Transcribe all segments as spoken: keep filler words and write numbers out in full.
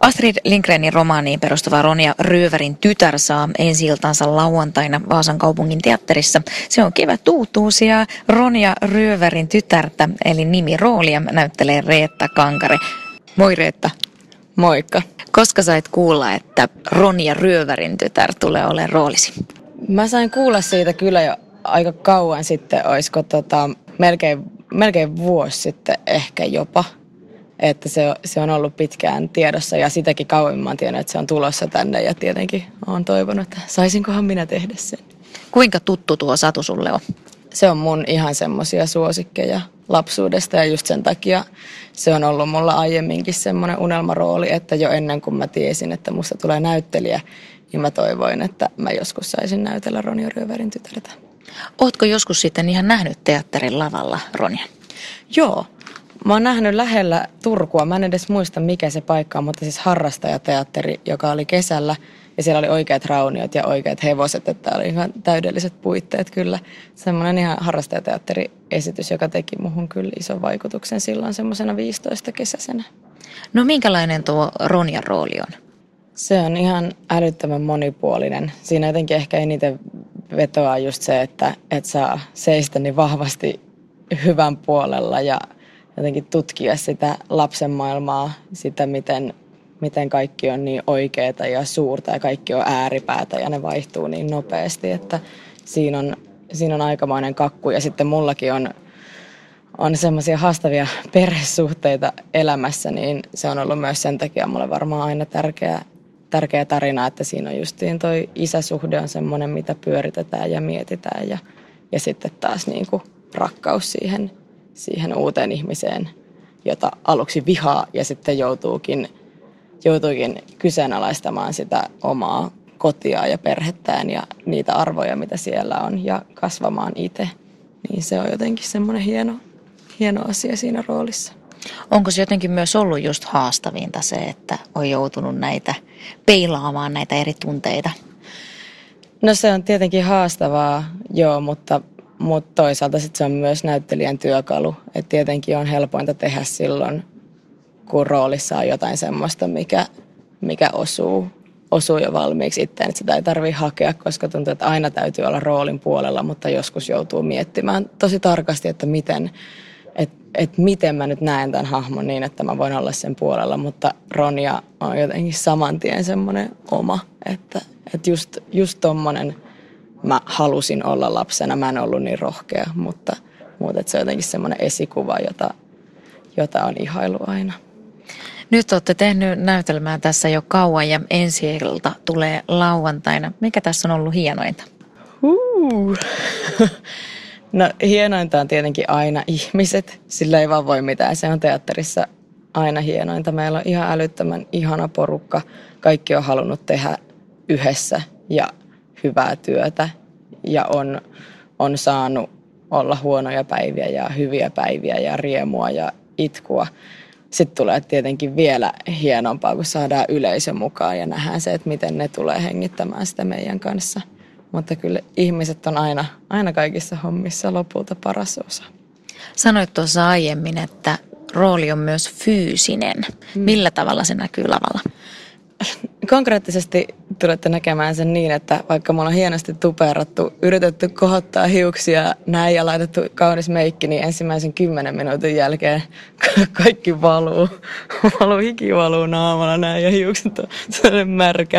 Astrid Lindgrenin romaaniin perustuva Ronja Röövärin tytär saa ensi-iltansa lauantaina Vaasan kaupungin teatterissa. Se on kevät uutuus ja Ronja Röövärin tytärtä, eli nimiroolia, näyttelee Reetta Kankare. Moi Reetta. Moikka. Koska sait kuulla, että Ronja Röövärin tytär tulee olemaan roolisi? Mä sain kuulla siitä kyllä jo aika kauan sitten, olisiko tota, melkein, melkein vuosi sitten ehkä jopa. Että se, se on ollut pitkään tiedossa ja sitäkin kauemmin mä oon tiennyt, että se on tulossa tänne ja tietenkin oon toivonut, että saisinkohan minä tehdä sen. Kuinka tuttu tuo Satu sulle on? Se on mun ihan semmosia suosikkeja lapsuudesta ja just sen takia se on ollut mulla aiemminkin semmoinen unelmarooli, että jo ennen kuin mä tiesin, että musta tulee näyttelijä, niin mä toivoin, että mä joskus saisin näytellä Ronja Röövärin tytärtä. Ootko joskus sitten ihan nähnyt teatterin lavalla Ronja? Joo. Mä oon nähnyt lähellä Turkua. Mä en edes muista, mikä se paikka on, mutta siis harrastajateatteri, joka oli kesällä. Ja siellä oli oikeat rauniot ja oikeat hevoset, että oli ihan täydelliset puitteet kyllä. Semmoinen ihan harrastajateatteri-esitys, joka teki muhun kyllä ison vaikutuksen silloin semmoisena viisitoista kesäisenä. No minkälainen tuo Ronjan rooli on? Se on ihan älyttömän monipuolinen. Siinä jotenkin ehkä eniten vetoaa just se, että et saa seistä niin vahvasti hyvän puolella ja jotenkin tutkia sitä lapsen maailmaa, sitä miten, miten kaikki on niin oikeaa ja suurta ja kaikki on ääripäätä ja ne vaihtuu niin nopeasti, että siinä on, siinä on aikamoinen kakku. Ja sitten mullakin on, on semmoisia haastavia perhesuhteita elämässä, niin se on ollut myös sen takia mulle varmaan aina tärkeä, tärkeä tarina, että siinä on justiin toi isäsuhde on semmoinen, mitä pyöritetään ja mietitään ja, ja sitten taas niin kuin rakkaus siihen siihen uuteen ihmiseen, jota aluksi vihaa ja sitten joutuukin, joutuukin kyseenalaistamaan sitä omaa kotia ja perhettään ja niitä arvoja, mitä siellä on ja kasvamaan itse. Niin se on jotenkin semmoinen hieno, hieno asia siinä roolissa. Onko se jotenkin myös ollut just haastavinta se, että on joutunut näitä peilaamaan näitä eri tunteita? No se on tietenkin haastavaa, joo, mutta Mutta toisaalta sit se on myös näyttelijän työkalu. Et tietenkin on helpointa tehdä silloin, kun roolissa on jotain semmoista, mikä, mikä osuu, osuu jo valmiiksi itteen. Et sitä ei tarvitse hakea, koska tuntuu, että aina täytyy olla roolin puolella, mutta joskus joutuu miettimään tosi tarkasti, että miten, et, et miten mä nyt näen tämän hahmon niin, että mä voin olla sen puolella. Mutta Ronja on jotenkin saman tien semmoinen oma, että et just, just tommonen. Mä halusin olla lapsena, mä en ollut niin rohkea, mutta, mutta se on jotenkin semmoinen esikuva, jota, jota on ihailu aina. Nyt olette tehnyt näytelmää tässä jo kauan ja ensi ilta tulee lauantaina. Mikä tässä on ollut hienointa? Uh. No hienointa on tietenkin aina ihmiset, sillä ei vaan voi mitään. Se on teatterissa aina hienointa. Meillä on ihan älyttömän ihana porukka. Kaikki on halunnut tehdä yhdessä ja hyvää työtä ja on, on saanut olla huonoja päiviä ja hyviä päiviä ja riemua ja itkua. Sitten tulee tietenkin vielä hienompaa, kun saadaan yleisö mukaan ja nähdään se, että miten ne tulee hengittämään sitä meidän kanssa. Mutta kyllä ihmiset on aina, aina kaikissa hommissa lopulta paras osa. Sanoit tuossa aiemmin, että rooli on myös fyysinen. Millä tavalla se näkyy lavalla? Konkreettisesti tulette näkemään sen niin, että vaikka me ollaan hienosti tuperattu, yritetty kohottaa hiuksia näin ja laitettu kaunis meikki, niin ensimmäisen kymmenen minuutin jälkeen kaikki valuu. Valuu, hiki valuu naamalla näin ja hiukset on sellainen märkä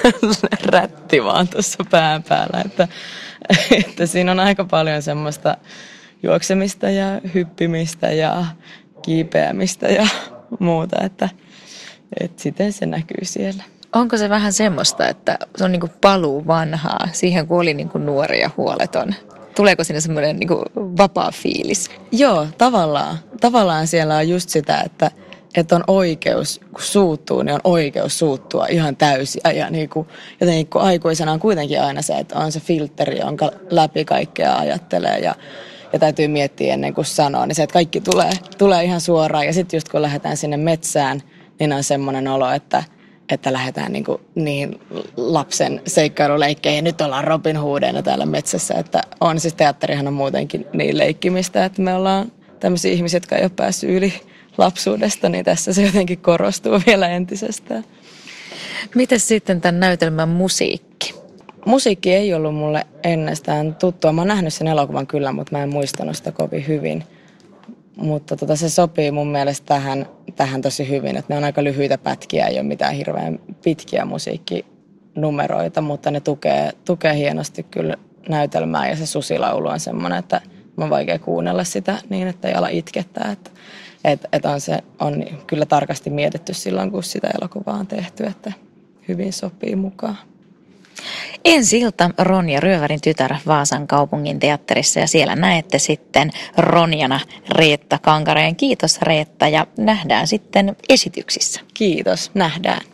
rätti vaan tuossa pään päällä. Että, että siinä on aika paljon semmoista juoksemista ja hyppimistä ja kiipeämistä ja muuta, että että siten se näkyy siellä. Onko se vähän semmoista, että se on niin kuin paluu vanhaa, siihen kun oli niin kuin nuori ja huoleton? Tuleeko sinne semmoinen niin kuin vapaa fiilis? Joo, tavallaan. Tavallaan siellä on just sitä, että, että on oikeus, kun suuttuu, niin on oikeus suuttua ihan täysiä. Ja niin kuin, jotenkin kun aikuisena on kuitenkin aina se, että on se filtteri, jonka läpi kaikkea ajattelee ja ja täytyy miettiä ennen kuin sanoo, niin se, että kaikki tulee, tulee ihan suoraan. Ja sitten just kun lähdetään sinne metsään, niin on semmoinen olo, että, että lähdetään niin kuin niihin lapsen seikkailuleikkeihin. Nyt ollaan Robin Hoodina täällä metsässä, että on siis teatterihan on muutenkin niin leikkimistä, että me ollaan tämmöisiä ihmisiä, jotka ei ole päässyt yli lapsuudesta, niin tässä se jotenkin korostuu vielä entisestään. Mites sitten tämän näytelmän musiikki? Musiikki ei ollut mulle ennestään tuttua. Mä oon nähnyt sen elokuvan kyllä, mutta mä en muistanut sitä kovin hyvin. Mutta tota, se sopii mun mielestä tähän, tähän tosi hyvin, että ne on aika lyhyitä pätkiä, ei ole mitään hirveän pitkiä musiikkinumeroita, mutta ne tukee, tukee hienosti kyllä näytelmää ja se susilaulu on semmoinen, että on vaikea kuunnella sitä niin, että ei ala itkettää. Että, et, et on se on kyllä tarkasti mietitty silloin, kun sitä elokuvaa on tehty, että hyvin sopii mukaan. Ensi ilta Ronja Ryövärin tytär Vaasan kaupungin teatterissa ja siellä näette sitten Ronjana Reetta Kankareen. Kiitos Reetta ja nähdään sitten esityksissä. Kiitos, nähdään.